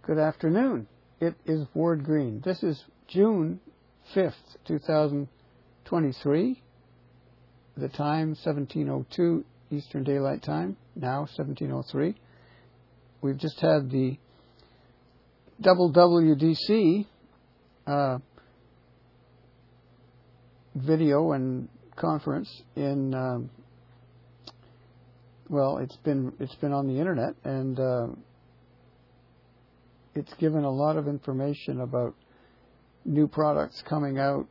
Good afternoon. It is Ward Green. This is June 5th, 2023. The time, 17:02 Eastern Daylight Time, now 17:03. We've just had the WWDC video and conference in, it's been on the internet, and it's given a lot of information about new products coming out.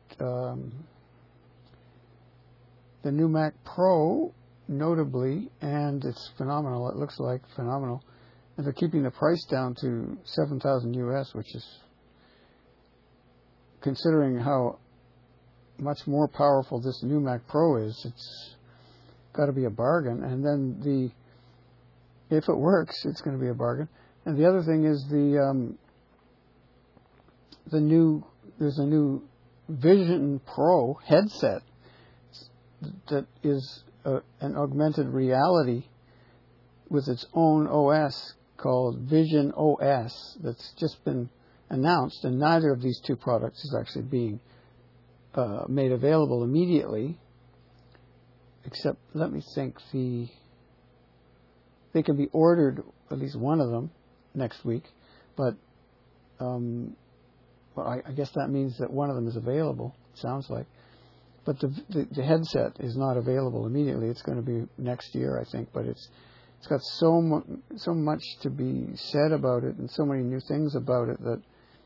The new Mac Pro, notably, and it's phenomenal. It looks like phenomenal. And they're keeping the price down to $7,000 US, which is, considering how much more powerful this new Mac Pro is, it's got to be a bargain. And then if it works, it's going to be a bargain. And the other thing is there's a new Vision Pro headset that is an augmented reality with its own OS called Vision OS that's just been announced, and neither of these two products is actually being made available immediately, except, let me think, they can be ordered, at least one of them, next week, but I guess that means that one of them is available, sounds like. But the headset is not available immediately. It's going to be next year, I think, but it's got so much to be said about it and so many new things about it that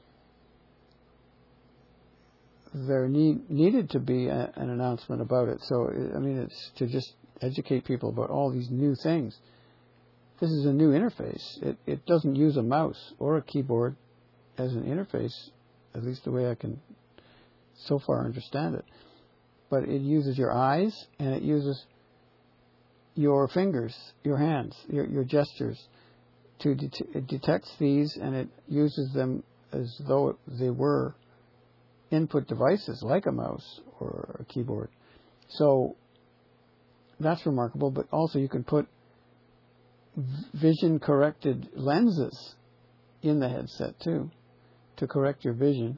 there needed to be an announcement about it. So, I mean, it's to just educate people about all these new things. This is a new interface. It doesn't use a mouse or a keyboard as an interface, at least the way I can so far understand it. But it uses your eyes, and it uses your fingers, your hands, your gestures. It detects these, and it uses them as though they were input devices, like a mouse or a keyboard. So that's remarkable. But also you can put vision-corrected lenses in the headset too, to correct your vision.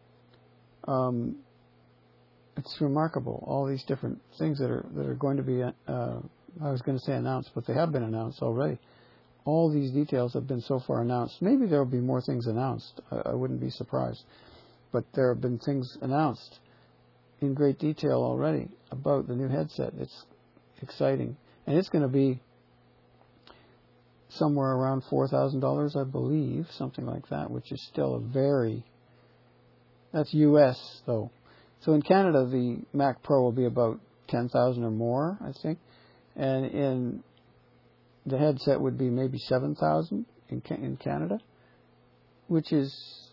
It's remarkable, all these different things that are going to be, I was going to say announced, but they have been announced already. All these details have been so far announced. Maybe there will be more things announced. I wouldn't be surprised. But there have been things announced in great detail already about the new headset. It's exciting. And it's going to be somewhere around $4,000, I believe, something like that, which is still that's US, though. So in Canada, the Mac Pro will be about $10,000 or more, I think. And in the headset would be maybe $7,000 in Canada, which is,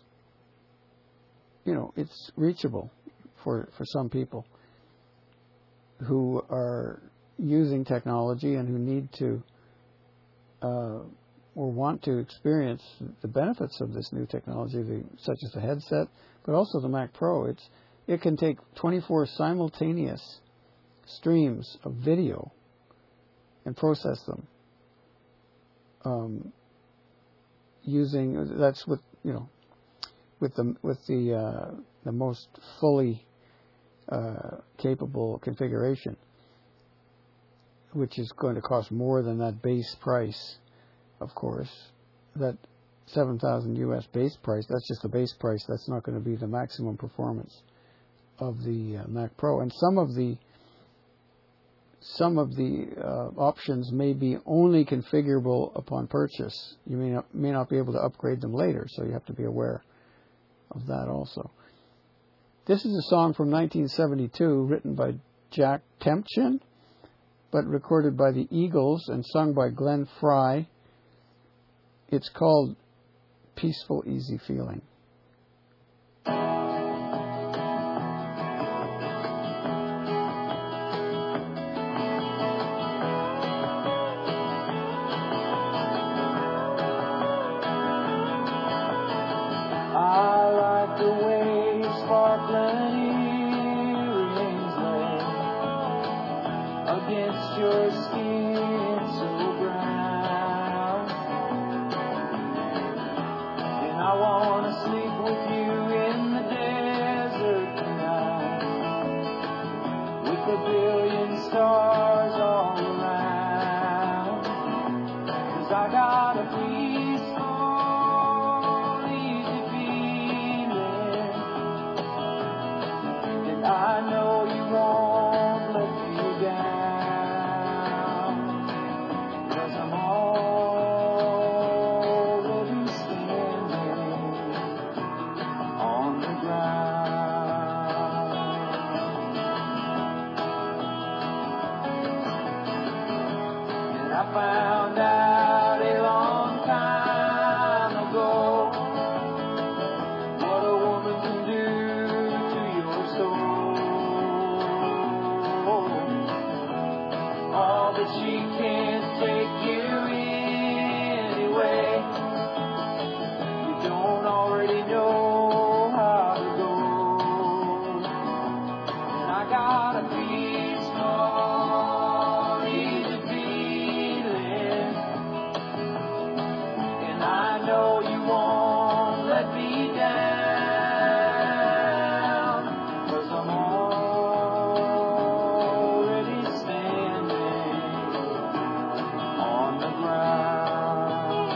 it's reachable for some people who are using technology and who need to or want to experience the benefits of this new technology, such as the headset, but also the Mac Pro. It can take 24 simultaneous streams of video and process them using, that's with the most fully capable configuration, which is going to cost more than that base price, of course. That $7,000 US base price, that's just the base price. That's not going to be the maximum performance of the Mac Pro. And some of the options may be only configurable upon purchase. You may not be able to upgrade them later, so you have to be aware of that also. This is a song from 1972 written by Jack Tempchin, but recorded by the Eagles and sung by Glenn Frey. It's called Peaceful Easy Feeling. Against your skin so brown, got a peaceful, easy feeling, and I know you won't let me down, 'cause I'm already standing on the ground. And I found out a long time ago what a woman can do to your soul. All that she can't take you anyway. You don't already know how to go. And I got a peaceful, easy feeling, and I know you won't let me down, 'cause I'm already standing on the ground.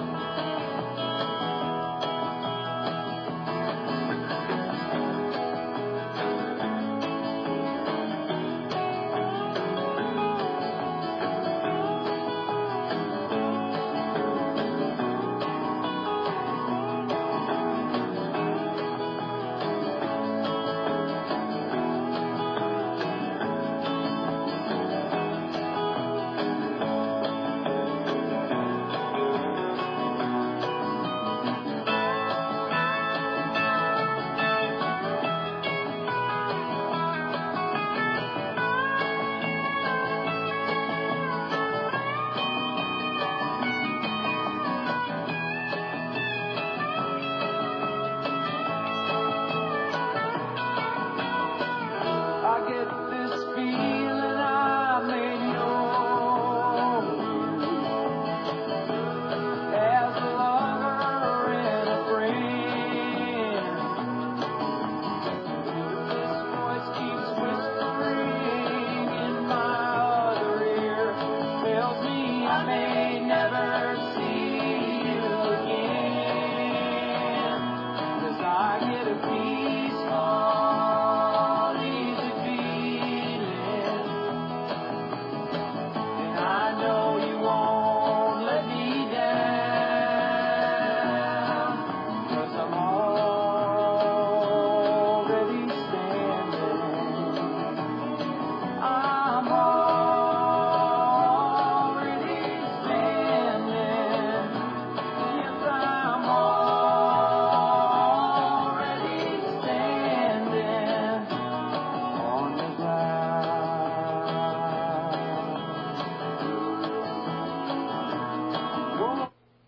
I get this feeling I may know you as a lover and a friend. This voice keeps whispering in my other ear, tells me I may never see you again, 'cause I get a peaceful, easy feeling, and I know you won't let me down, 'cause I'm already standing. I'm already standing. Yes, I'm already standing on the ground.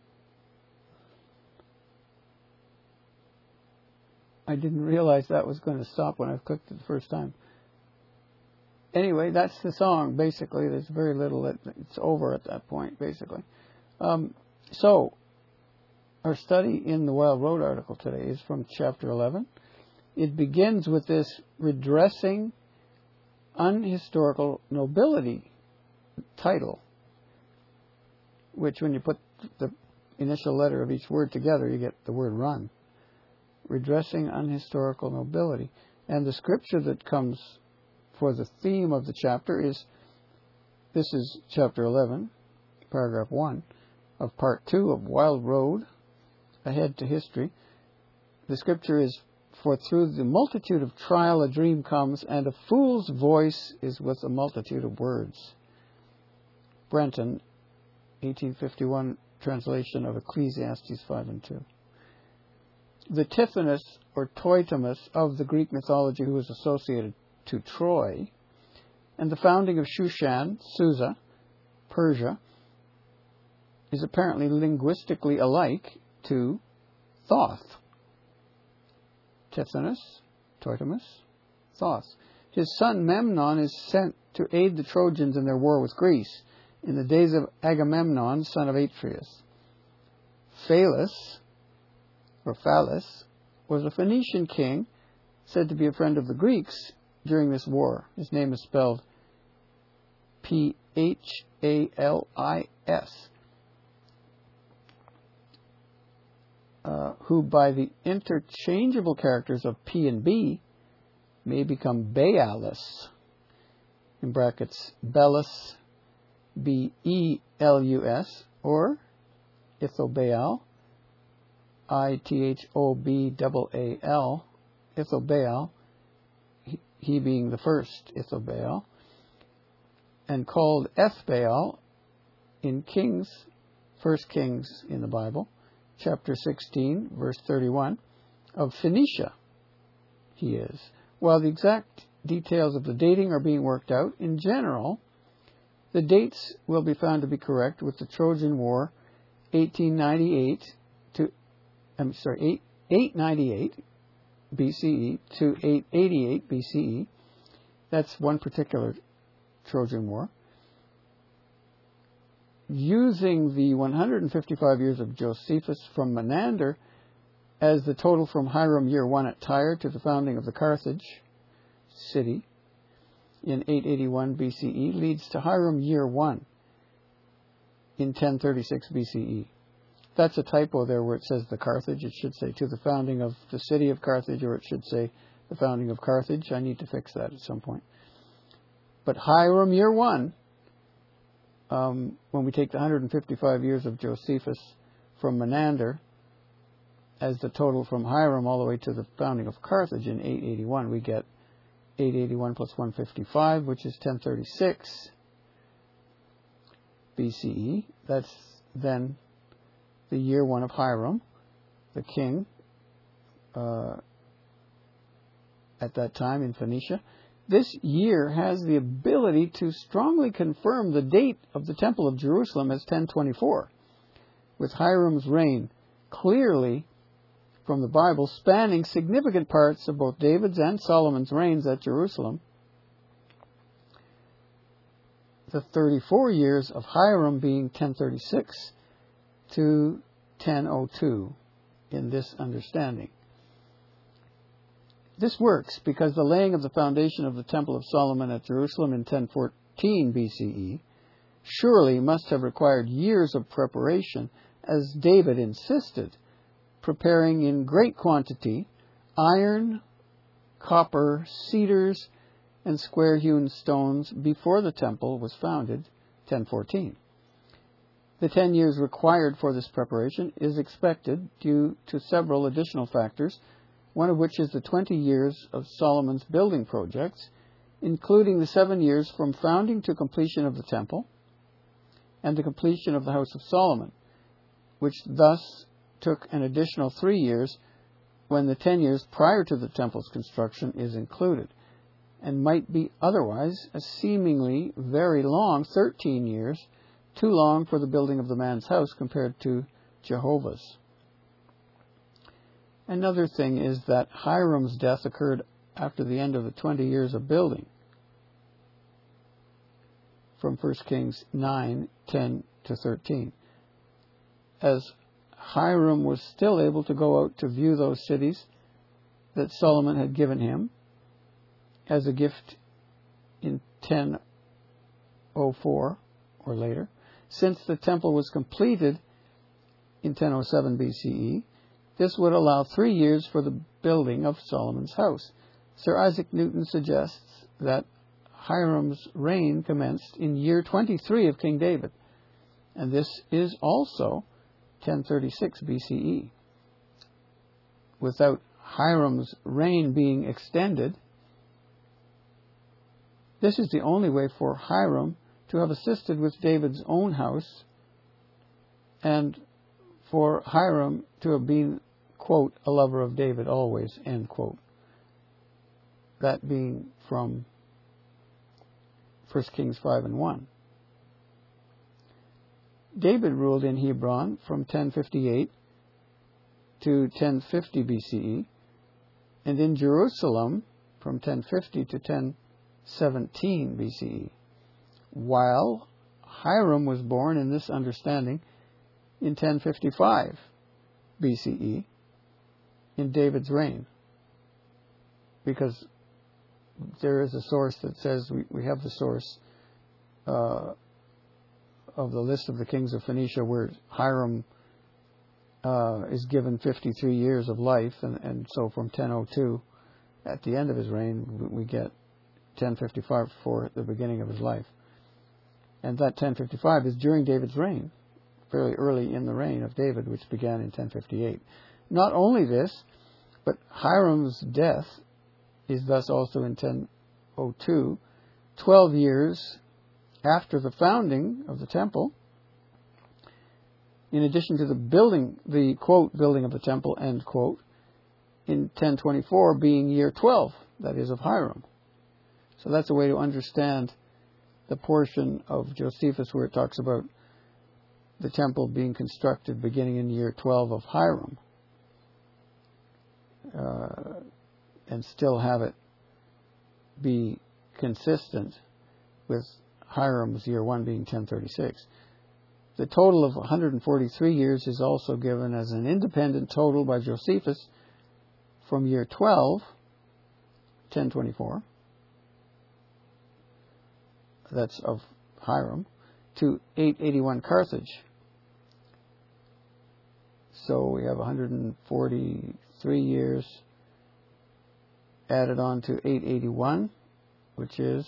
I didn't realize that was going to stop when I clicked it the first time. Anyway, that's the song, basically. There's very little. It's over at that point, basically. So, our study in the Wild Road article today is from chapter 11. It begins with this redressing unhistorical nobility title, which when you put the initial letter of each word together, you get the word run. Redressing unhistorical nobility. And the scripture that comes for the theme of the chapter is, this is chapter 11, paragraph 1 of part 2 of Wild Road, Ahead to History. The scripture is, "For through the multitude of trial a dream comes, and a fool's voice is with a multitude of words." Brenton, 1851 translation of Ecclesiastes 5 and 2. The Tithonus or Toitimus of the Greek mythology, who was associated to Troy, and the founding of Shushan, Susa, Persia, is apparently linguistically alike to Thoth. Tithonus, Toitimus, Thoth. His son Memnon is sent to aid the Trojans in their war with Greece in the days of Agamemnon, son of Atreus. Phalus, or Phallus, was a Phoenician king said to be a friend of the Greeks during this war. His name is spelled Phalis. who by the interchangeable characters of P and B may become Baalus, in brackets Belus, B-E-L-U-S, or Ithobaal, I-T-H-O-B-A-A-L, Ithobaal, he being the first Ithobaal, and called Ethbaal in Kings, 1 Kings in the Bible, chapter 16, verse 31, of Phoenicia, he is. While the exact details of the dating are being worked out, in general, the dates will be found to be correct with the Trojan War 898 BCE to 888 BCE. That's one particular Trojan War. Using the 155 years of Josephus from Menander as the total from Hiram year 1 at Tyre to the founding of the Carthage city in 881 BCE leads to Hiram year 1 in 1036 BCE. That's a typo there where it says the Carthage. It should say to the founding of the city of Carthage, or it should say the founding of Carthage. I need to fix that at some point. But Hiram year 1, when we take the 155 years of Josephus from Menander as the total from Hiram all the way to the founding of Carthage in 881, we get 881 plus 155, which is 1036 BCE. That's then the year 1 of Hiram, the king, at that time in Phoenicia. This year has the ability to strongly confirm the date of the Temple of Jerusalem as 1024, with Hiram's reign clearly from the Bible spanning significant parts of both David's and Solomon's reigns at Jerusalem. The 34 years of Hiram being 1036 to 1002 in this understanding. This works because the laying of the foundation of the Temple of Solomon at Jerusalem in 1014 BCE surely must have required years of preparation, as David insisted, preparing in great quantity iron, copper, cedars, and square-hewn stones before the temple was founded, 1014. The 10 years required for this preparation is expected due to several additional factors, one of which is the 20 years of Solomon's building projects, including the 7 years from founding to completion of the temple and the completion of the house of Solomon, which thus took an additional 3 years when the 10 years prior to the temple's construction is included, and might be otherwise a seemingly very long 13 years, too long for the building of the man's house compared to Jehovah's. Another thing is that Hiram's death occurred after the end of the 20 years of building, from 1 Kings 9, 10 to 13, as Hiram was still able to go out to view those cities that Solomon had given him as a gift in 1004 or later. Since the temple was completed in 1007 BCE, this would allow 3 years for the building of Solomon's house. Sir Isaac Newton suggests that Hiram's reign commenced in year 23 of King David, and this is also 1036 BCE. Without Hiram's reign being extended, this is the only way for Hiram to have assisted with David's own house, and for Hiram to have been, quote, a lover of David always, end quote. That being from 1 Kings 5 and 1. David ruled in Hebron from 1058 to 1050 BCE, and in Jerusalem from 1050 to 1017 BCE, while Hiram was born in this understanding in 1055 BCE in David's reign, because there is a source that says, we have the source of the list of the kings of Phoenicia where Hiram is given 53 years of life, and so from 1002, at the end of his reign, we get 1055 for the beginning of his life. And that 1055 is during David's reign, fairly early in the reign of David, which began in 1058. Not only this, but Hiram's death is thus also in 1002, 12 years after the founding of the temple, in addition to the building, the quote, building of the temple, end quote, in 1024 being year 12, that is, of Hiram. So that's a way to understand the portion of Josephus where it talks about the temple being constructed beginning in year 12 of Hiram, and still have it be consistent with Hiram's year 1 being 1036. The total of 143 years is also given as an independent total by Josephus from year 12, 1024, that's of Hiram, to 881 Carthage. So we have 143 years added on to 881, which is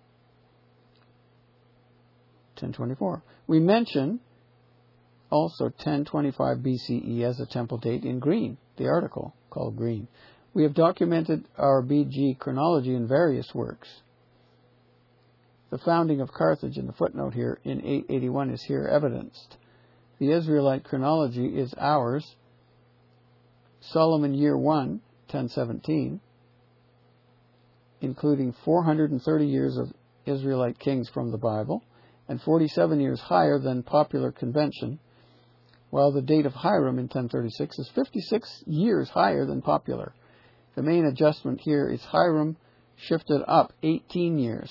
1024. We mention also 1025 BCE as a temple date in green, the article called Green. We have documented our BG chronology in various works. The founding of Carthage in the footnote here in 881 is here evidenced. The Israelite chronology is ours. Solomon year 1, 1017, including 430 years of Israelite kings from the Bible, and 47 years higher than popular convention, while the date of Hiram in 1036 is 56 years higher than popular. The main adjustment here is Hiram shifted up 18 years.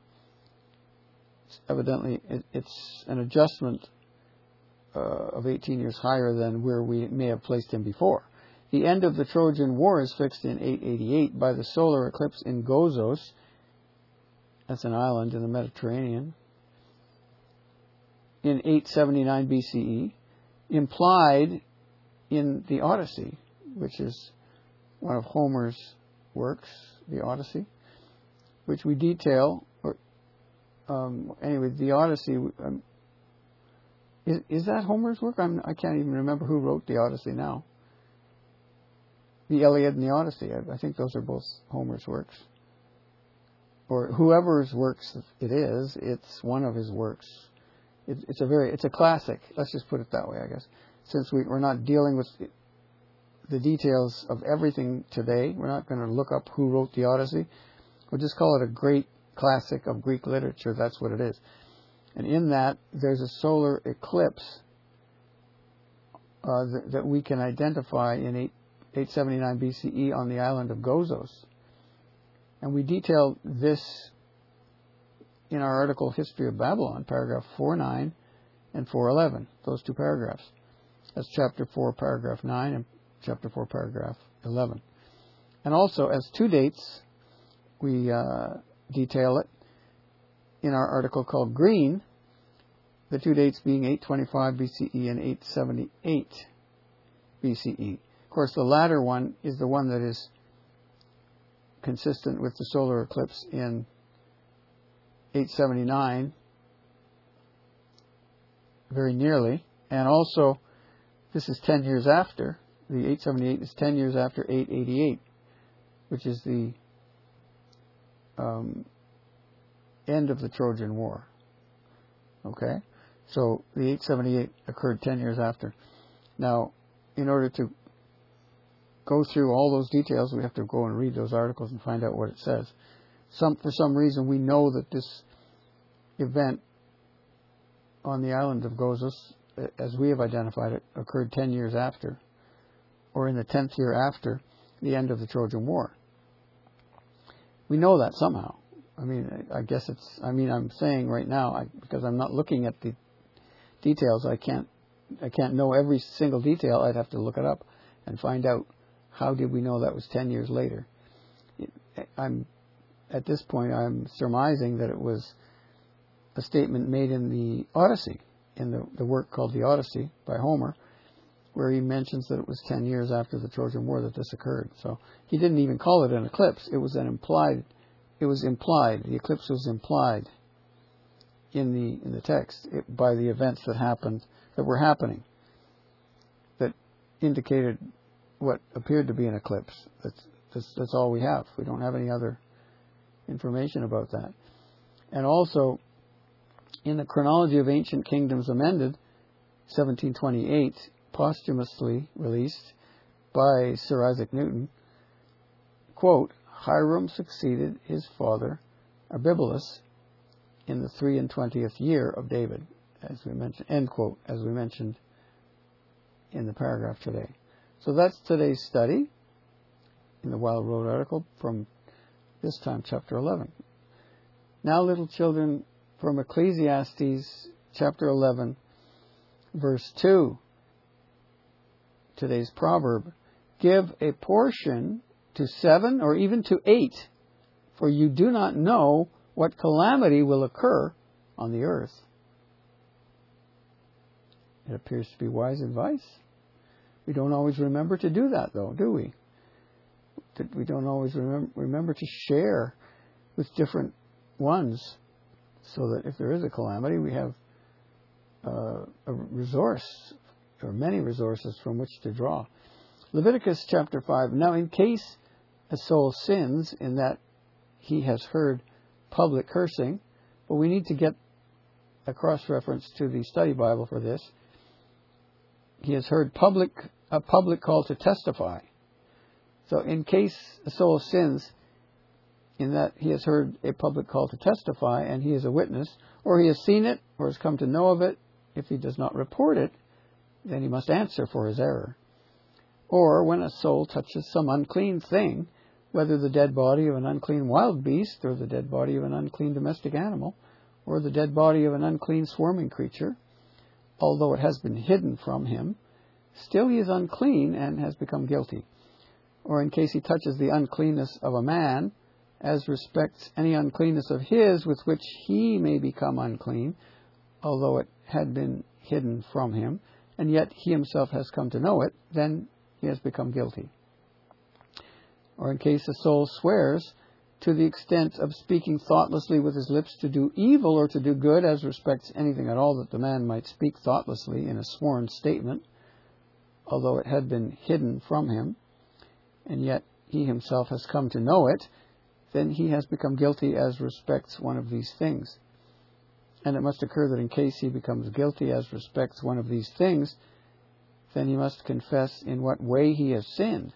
Evidently, it's an adjustment of 18 years higher than where we may have placed him before. The end of the Trojan War is fixed in 888 by the solar eclipse in Gozos. That's an island in the Mediterranean. In 879 BCE, implied in the Odyssey, which is one of Homer's works, the Odyssey, which we detail. Anyway, the Odyssey, is that Homer's work? I can't even remember who wrote the Odyssey now. The Iliad and the Odyssey, I think those are both Homer's works. Or whoever's works it is, it's one of his works. It's a classic. Let's just put it that way, I guess. Since we're not dealing with the details of everything today, we're not going to look up who wrote the Odyssey. We'll just call it a great classic of Greek literature. That's what it is. And in that, there's a solar eclipse that we can identify in 879 BCE on the island of Gozos. And we detail this in our article History of Babylon, paragraph 4.9 and 4.11, those two paragraphs. That's chapter 4, paragraph 9, and chapter 4, paragraph 11. And also, as two dates, we detail it in our article called Green, the two dates being 825 BCE and 878 BCE. Of course, the latter one is the one that is consistent with the solar eclipse in 879, very nearly, and also this is 10 years after. The 878 is 10 years after 888, which is the end of the Trojan War. Okay? So the 878 occurred 10 years after. Now, in order to go through all those details, we have to go and read those articles and find out what it says. For some reason, we know that this event on the island of Gozos, as we have identified it, occurred 10 years after, or in the 10th year after the end of the Trojan War. We know that somehow. I mean, I guess I'm saying right now, because I'm not looking at the details, I can't know every single detail. I'd have to look it up and find out how did we know that was 10 years later. At this point, I'm surmising that it was a statement made in the Odyssey, in the work called the Odyssey by Homer, where he mentions that it was 10 years after the Trojan War that this occurred. So he didn't even call it an eclipse. It was implied. The eclipse was implied in the text by the events that were happening, that indicated what appeared to be an eclipse. That's all we have. We don't have any other information about that. And also, in the Chronology of Ancient Kingdoms Amended, 1728, posthumously released by Sir Isaac Newton, quote, Hiram succeeded his father Arbibalus in the 23rd year of David, as we mentioned, end quote, as we mentioned in the paragraph today. So that's today's study in the Wild Road article from this time, chapter 11. Now, little children, from Ecclesiastes chapter 11, verse 2, today's proverb, give a portion to 7 or even to 8, for you do not know what calamity will occur on the earth. It appears to be wise advice. We don't always remember to do that, though, do we? We don't always remember to share with different ones, so that if there is a calamity, we have a resource, or many resources from which to draw. Leviticus chapter 5. Now, in case a soul sins in that he has heard public cursing, but we need to get a cross-reference to the study Bible for this. He has heard a public call to testify. So in case a soul sins in that he has heard a public call to testify and he is a witness, or he has seen it or has come to know of it, if he does not report it, then he must answer for his error. Or when a soul touches some unclean thing, whether the dead body of an unclean wild beast, or the dead body of an unclean domestic animal, or the dead body of an unclean swarming creature, although it has been hidden from him, still he is unclean and has become guilty. Or in case he touches the uncleanness of a man, as respects any uncleanness of his with which he may become unclean, although it had been hidden from him, and yet he himself has come to know it, then he has become guilty. Or in case a soul swears to the extent of speaking thoughtlessly with his lips to do evil or to do good, as respects anything at all that the man might speak thoughtlessly in a sworn statement, although it had been hidden from him, and yet he himself has come to know it, then he has become guilty as respects one of these things. And it must occur that in case he becomes guilty as respects one of these things, then he must confess in what way he has sinned.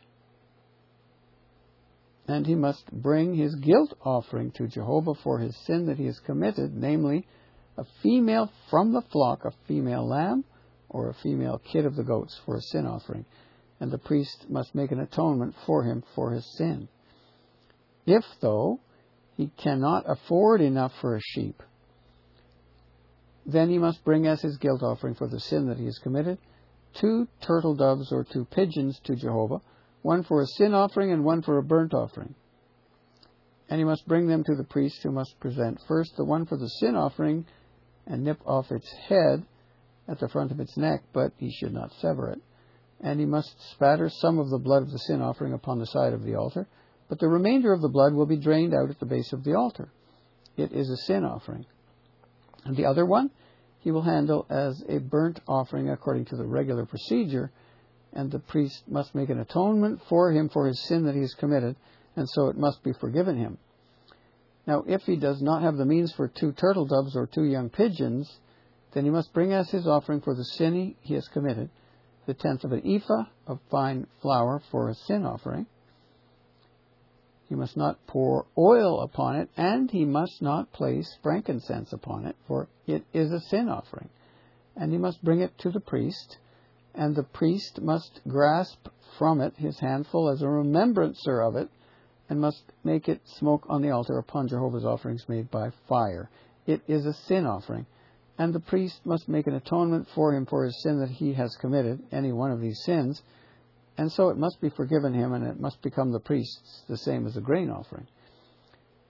And he must bring his guilt offering to Jehovah for his sin that he has committed, namely, a female from the flock, a female lamb, or a female kid of the goats for a sin offering. And the priest must make an atonement for him for his sin. If, though, he cannot afford enough for a sheep, then he must bring as his guilt offering for the sin that he has committed 2 turtle doves or 2 pigeons to Jehovah, one for a sin offering and one for a burnt offering. And he must bring them to the priest, who must present first the one for the sin offering and nip off its head at the front of its neck, but he should not sever it. And he must spatter some of the blood of the sin offering upon the side of the altar, but the remainder of the blood will be drained out at the base of the altar. It is a sin offering. And the other one he will handle as a burnt offering according to the regular procedure, and the priest must make an atonement for him for his sin that he has committed, and so it must be forgiven him. Now, if he does not have the means for 2 turtle doves or 2 young pigeons, then he must bring as his offering for the sin he has committed the 1/10 of an ephah of fine flour for a sin offering. He must not pour oil upon it, and he must not place frankincense upon it, for it is a sin offering. And he must bring it to the priest, and the priest must grasp from it his handful as a remembrancer of it, and must make it smoke on the altar upon Jehovah's offerings made by fire. It is a sin offering. And the priest must make an atonement for him for his sin that he has committed, any one of these sins, and so it must be forgiven him, and it must become the priest's, the same as a grain offering.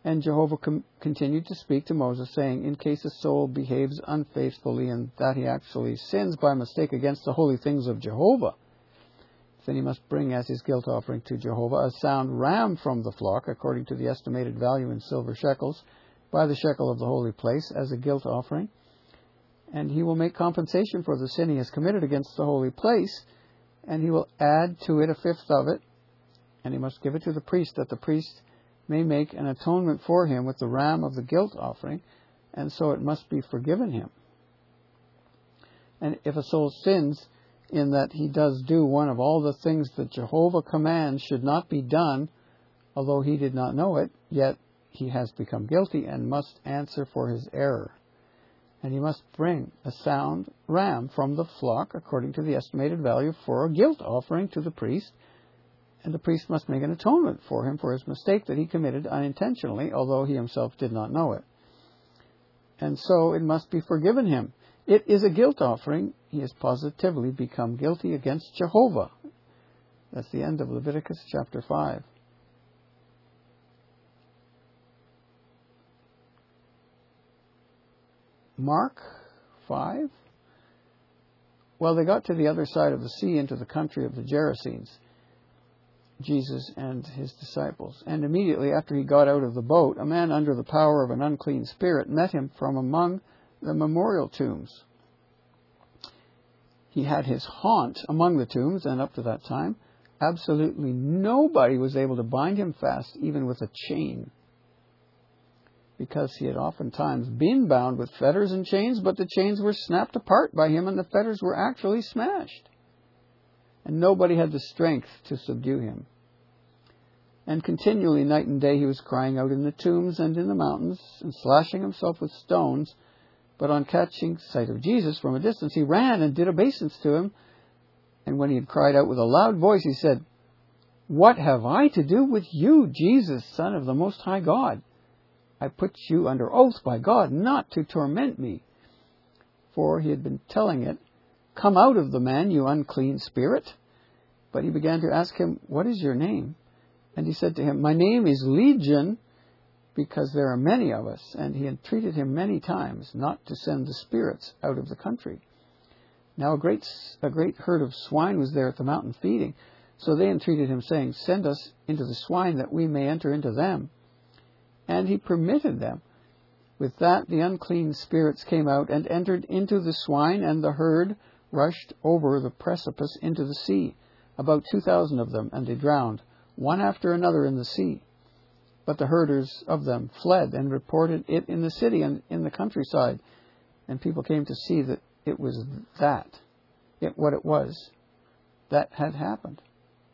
And Jehovah continued to speak to Moses, saying, in case a soul behaves unfaithfully and that he actually sins by mistake against the holy things of Jehovah, then he must bring as his guilt offering to Jehovah a sound ram from the flock, according to the estimated value in silver shekels, by the shekel of the holy place, as a guilt offering. And he will make compensation for the sin he has committed against the holy place, and he will add to it a fifth of it, and he must give it to the priest, that the priest may make an atonement for him with the ram of the guilt offering, and so it must be forgiven him. And if a soul sins in that he does do one of all the things that Jehovah commands should not be done, although he did not know it, yet he has become guilty and must answer for his error. And he must bring a sound ram from the flock, according to the estimated value, for a guilt offering to the priest, and the priest must make an atonement for him for his mistake that he committed unintentionally, although he himself did not know it. And so it must be forgiven him. It is a guilt offering. He has positively become guilty against Jehovah. That's the end of Leviticus chapter 5. Mark 5. Well, they got to the other side of the sea into the country of the Gerasenes, Jesus and his disciples. And immediately after he got out of the boat, a man under the power of an unclean spirit met him from among the memorial tombs. He had his haunt among the tombs, and up to that time, absolutely nobody was able to bind him fast, even with a chain, because he had oftentimes been bound with fetters and chains, but the chains were snapped apart by him and the fetters were actually smashed. And nobody had the strength to subdue him. And continually, night and day, he was crying out in the tombs and in the mountains and slashing himself with stones. But on catching sight of Jesus from a distance, he ran and did obeisance to him. And when he had cried out with a loud voice, he said, "What have I to do with you, Jesus, Son of the Most High God? I put you under oath by God not to torment me." For he had been telling it, "Come out of the man, you unclean spirit." But he began to ask him, "What is your name?" And he said to him, "My name is Legion, because there are many of us." And he entreated him many times not to send the spirits out of the country. Now a great herd of swine was there at the mountain feeding. So they entreated him, saying, "Send us into the swine, that we may enter into them." And he permitted them. With that, the unclean spirits came out and entered into the swine, and the herd rushed over the precipice into the sea, about 2,000 of them, and they drowned, one after another, in the sea. But the herders of them fled and reported it in the city and in the countryside, and people came to see that it was what it was that had happened.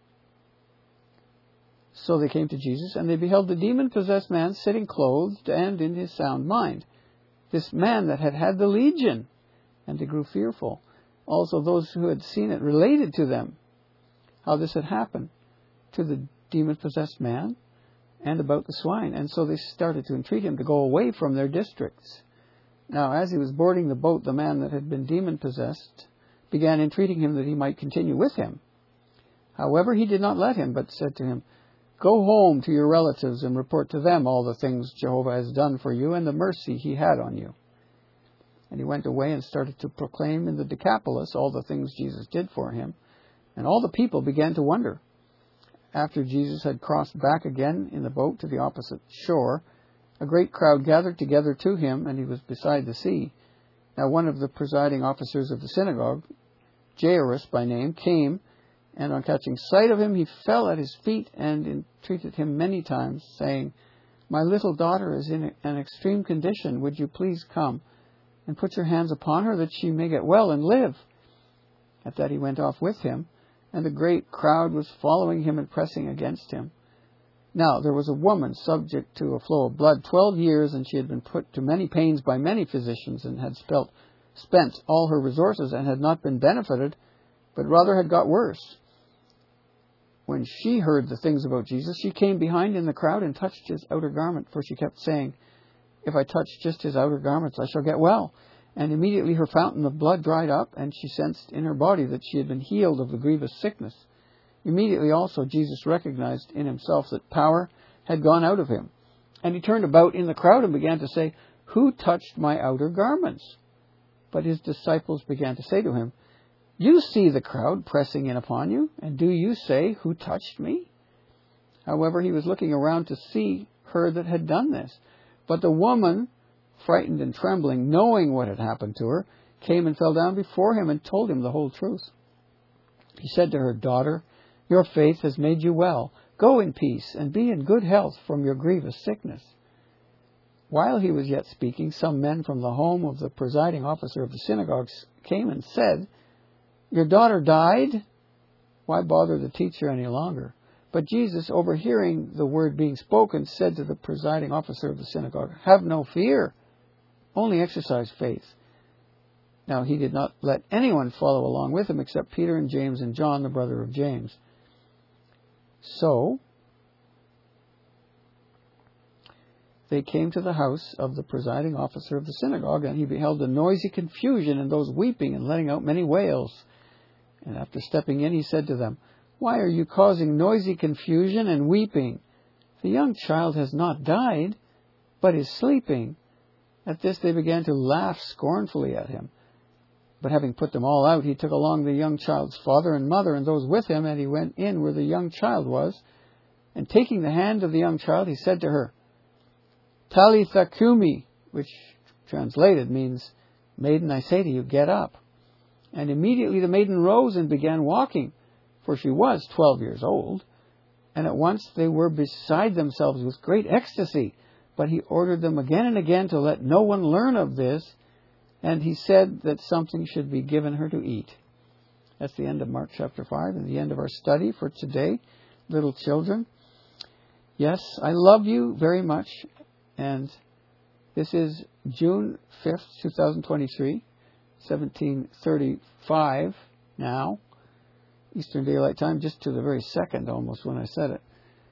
So they came to Jesus, and they beheld the demon-possessed man sitting clothed and in his sound mind, this man that had had the legion, and they grew fearful. Also those who had seen it related to them how this had happened to the demon-possessed man and about the swine, and so they started to entreat him to go away from their districts. Now, as he was boarding the boat, the man that had been demon-possessed began entreating him that he might continue with him. However, he did not let him, but said to him, "Go home to your relatives and report to them all the things Jehovah has done for you and the mercy he had on you." And he went away and started to proclaim in the Decapolis all the things Jesus did for him. And all the people began to wonder. After Jesus had crossed back again in the boat to the opposite shore, a great crowd gathered together to him, and he was beside the sea. Now one of the presiding officers of the synagogue, Jairus by name, came, and on catching sight of him, he fell at his feet and entreated him many times, saying, "My little daughter is in an extreme condition. Would you please come and put your hands upon her, that she may get well and live?" At that he went off with him, and a great crowd was following him and pressing against him. Now there was a woman subject to a flow of blood 12 years, and she had been put to many pains by many physicians, and had spent all her resources, and had not been benefited, but rather had got worse. When she heard the things about Jesus, she came behind in the crowd and touched his outer garment, for she kept saying, "If I touch just his outer garments, I shall get well." And immediately her fountain of blood dried up, and she sensed in her body that she had been healed of the grievous sickness. Immediately also Jesus recognized in himself that power had gone out of him. And he turned about in the crowd and began to say, "Who touched my outer garments?" But his disciples began to say to him, "You see the crowd pressing in upon you, and do you say, 'Who touched me?'" However, he was looking around to see her that had done this. But the woman, frightened and trembling, knowing what had happened to her, came and fell down before him and told him the whole truth. He said to her, "Daughter, your faith has made you well. Go in peace and be in good health from your grievous sickness." While he was yet speaking, some men from the home of the presiding officer of the synagogue came and said, "Your daughter died. Why bother the teacher any longer?" But Jesus, overhearing the word being spoken, said to the presiding officer of the synagogue, "Have no fear, only exercise faith." Now he did not let anyone follow along with him except Peter and James and John, the brother of James. So they came to the house of the presiding officer of the synagogue, and he beheld a noisy confusion and those weeping and letting out many wails. And after stepping in, he said to them, "Why are you causing noisy confusion and weeping? The young child has not died, but is sleeping." At this they began to laugh scornfully at him. But having put them all out, he took along the young child's father and mother and those with him, and he went in where the young child was. And taking the hand of the young child, he said to her, "Talitha kumi," which translated means, "Maiden, I say to you, get up." And immediately the maiden rose and began walking, for she was 12 years old. And at once they were beside themselves with great ecstasy. But he ordered them again and again to let no one learn of this, and he said that something should be given her to eat. That's the end of Mark chapter 5 and the end of our study for today, little children. Yes, I love you very much, and this is June 5th, 2023, 17:35 now, Eastern Daylight Time, just to the very second almost when I said it.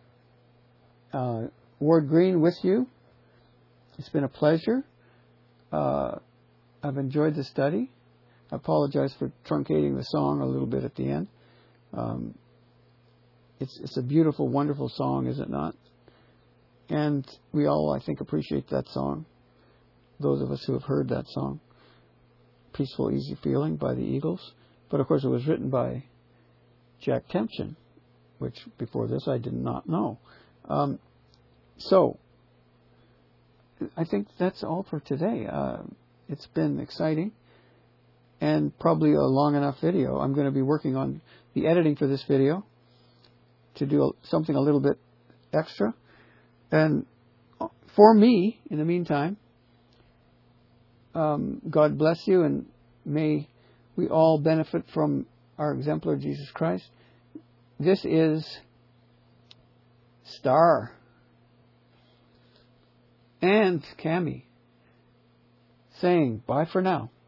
Ward Green with you. It's been a pleasure. I've enjoyed the study. I apologize for truncating the song a little bit at the end. It's a beautiful, wonderful song, is it not? And we all, I think, appreciate that song. Those of us who have heard that song. Peaceful, Easy Feeling by the Eagles. But of course it was written by Jack Tempchin, which before this I did not know. So, I think that's all for today. It's been exciting and probably a long enough video. I'm going to be working on the editing for this video to do something a little bit extra. And for me, in the meantime, God bless you, and may we all benefit from our exemplar Jesus Christ. This is Star and Cami saying bye for now.